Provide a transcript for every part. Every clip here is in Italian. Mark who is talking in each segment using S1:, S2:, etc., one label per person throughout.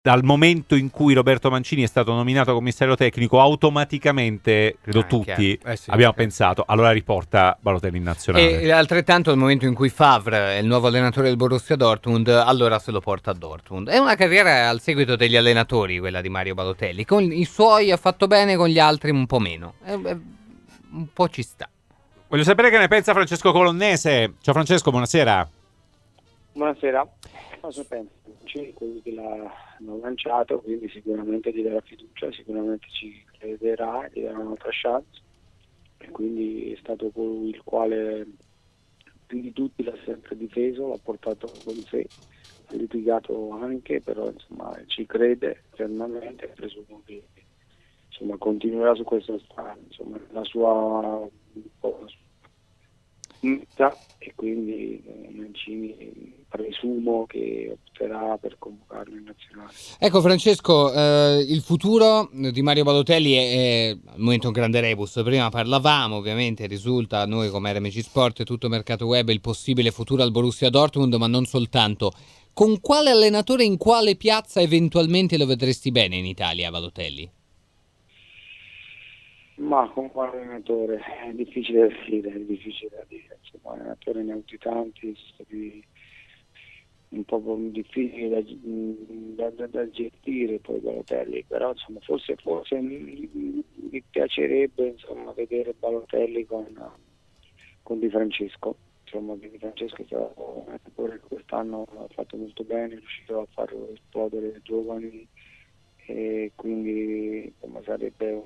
S1: dal momento in cui Roberto Mancini è stato nominato commissario tecnico, automaticamente, credo tutti,
S2: sì,
S1: abbiamo pensato, allora riporta Balotelli in nazionale.
S2: E altrettanto al momento in cui Favre è il nuovo allenatore del Borussia Dortmund, allora se lo porta a Dortmund. È una carriera al seguito degli allenatori, quella di Mario Balotelli. Con i suoi ha fatto bene, con gli altri un po' meno. Un po' ci sta.
S1: Voglio sapere che ne pensa Francesco Colonnese. Ciao Francesco, buonasera.
S3: Buonasera. Cosa penso? Quelli che l'hanno lanciato, quindi sicuramente gli darà fiducia, sicuramente ci crederà, gli darà un'altra chance, e quindi è stato colui il quale più di tutti l'ha sempre difeso, l'ha portato con sé, ha litigato anche, però insomma ci crede fermamente, presumo che insomma continuerà su questa strada, insomma la sua e quindi Mancini presumo che opterà per convocarlo in nazionale.
S2: Ecco Francesco, il futuro di Mario Balotelli è al momento un grande rebus. Prima parlavamo, ovviamente risulta a noi come RMC Sport e tutto mercato web il possibile futuro al Borussia Dortmund, ma non soltanto. Con quale allenatore in quale piazza eventualmente lo vedresti bene in Italia, Balotelli?
S3: Ma con quale allenatore? È difficile da dire, insomma, allenatori ne ho avuti tanti, sono stati un po' difficili da gestire poi Balotelli, però insomma forse mi piacerebbe insomma vedere Balotelli con Di Francesco. Insomma, Di Francesco è stato un allenatore che quest'anno ha fatto molto bene, è riuscito a far esplodere i giovani, e quindi insomma sarebbe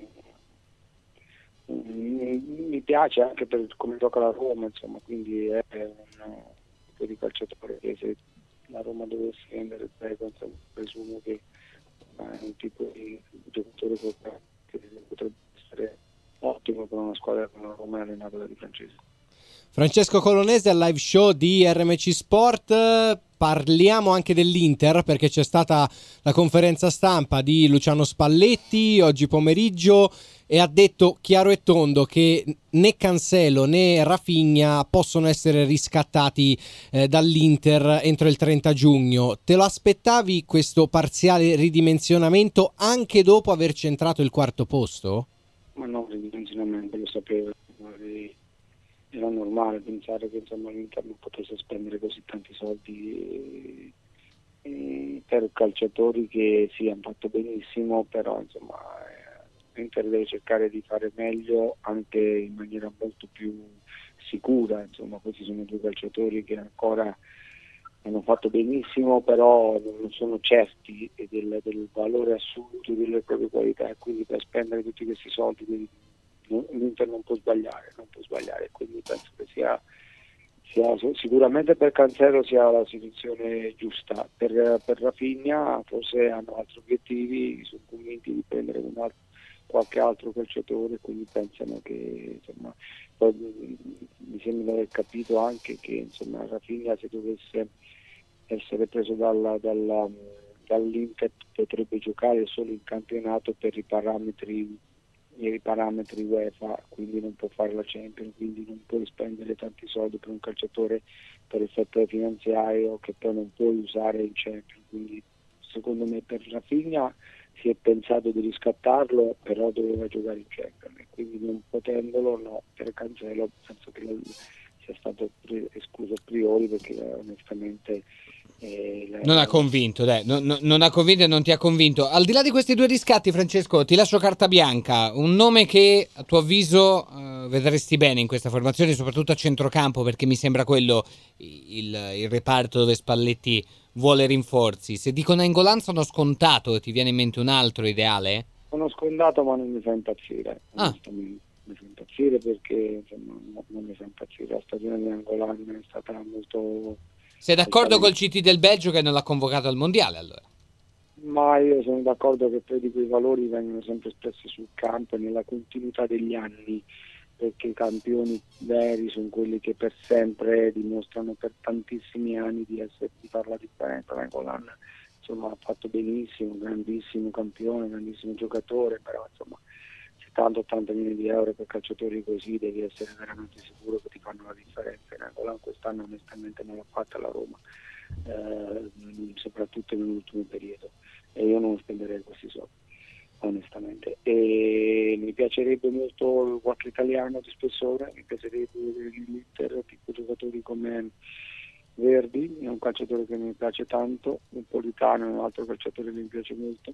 S3: mi piace anche per come gioca la Roma, insomma, quindi è un tipo di calciatore che se la Roma dovesse vendere Dzeko, presumo che è un tipo di giocatore che potrebbe essere ottimo per una squadra come la Roma allenata da Di Francesco.
S4: Francesco Colonnese al live show di RMC Sport. Parliamo anche dell'Inter perché c'è stata la conferenza stampa di Luciano Spalletti oggi pomeriggio e ha detto chiaro e tondo che né Cancelo né Rafinha possono essere riscattati dall'Inter entro il 30 giugno. Te lo aspettavi questo parziale ridimensionamento anche dopo aver centrato il quarto posto?
S3: Ma no, ridimensionamento lo sapevo. Era normale pensare che insomma l'Inter non potesse spendere così tanti soldi per calciatori che sì, hanno fatto benissimo, però insomma l'Inter deve cercare di fare meglio anche in maniera molto più sicura. Insomma, questi sono due calciatori che ancora hanno fatto benissimo, però non sono certi del valore assoluto delle proprie qualità, e quindi per spendere tutti questi soldi l'Inter non può sbagliare, quindi penso che sia sicuramente per Cancelo sia la soluzione giusta. Per Rafinha forse hanno altri obiettivi, sono convinti di prendere qualche altro calciatore, quindi pensano che insomma, poi, mi sembra di aver capito anche che insomma Rafinha, se dovesse essere preso dall'Inter, potrebbe giocare solo in campionato per i parametri UEFA, quindi non può fare la Champions, quindi non puoi spendere tanti soldi per un calciatore per il fattore finanziario che poi non puoi usare in Champions. Quindi secondo me per Rafinha si è pensato di riscattarlo, però doveva giocare in Champions, e quindi non potendolo, no. Per Cancelo penso che sia stato escluso a priori, perché onestamente
S2: non ha convinto, non ha convinto e non ti ha convinto. Al di là di questi due riscatti, Francesco, ti lascio carta bianca. Un nome che a tuo avviso vedresti bene in questa formazione, soprattutto a centrocampo, perché mi sembra quello il reparto dove Spalletti vuole rinforzi. Se dico Nainggolan sono scontato, ti viene in mente un altro ideale?
S3: Sono scontato, ma non mi fa impazzire, onestamente. Mi fa impazzire perché insomma, non mi fa impazzire. La stagione di Nainggolan è stata molto...
S2: Sei d'accordo col CT del Belgio che non l'ha convocato al mondiale allora?
S3: Ma io sono d'accordo che poi di quei valori vengono sempre espressi sul campo e nella continuità degli anni, perché i campioni veri sono quelli che per sempre dimostrano per tantissimi anni di fare la differenza. Nainggolan insomma ha fatto benissimo, grandissimo campione, grandissimo giocatore, però insomma 70-80 milioni di euro per calciatori così devi essere veramente sicuro che ti fanno la differenza. Nainggolan quest'anno onestamente non l'ha fatta la Roma, soprattutto nell'ultimo periodo. e io non spenderei questi soldi, onestamente. E mi piacerebbe molto qualche italiano di spessore, mi piacerebbe l'Inter, tipo giocatori come Verdi, è un calciatore che mi piace tanto, Napolitano è un altro calciatore che mi piace molto.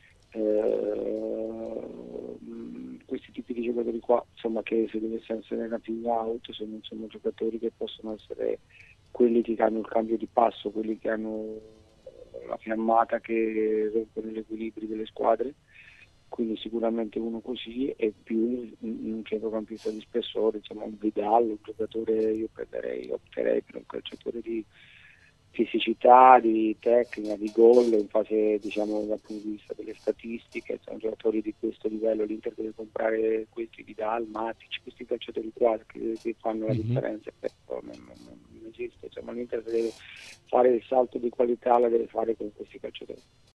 S3: Questi tipi di giocatori qua, insomma, che se dovesse essere una team out, sono insomma giocatori che possono essere quelli che hanno il cambio di passo, quelli che hanno la fiammata che rompono gli equilibri delle squadre, quindi sicuramente uno così, e più un centrocampista di spessore, insomma un Vidal, un giocatore, io opterei per un calciatore di fisicità, di tecnica, di gol in fase, diciamo, dal punto di vista delle statistiche. Sono giocatori di questo livello, l'Inter deve comprare questi Vidal, Matic, questi calciatori qua che fanno la differenza, però non esiste, insomma l'Inter deve fare il salto di qualità, la deve fare con questi calciatori.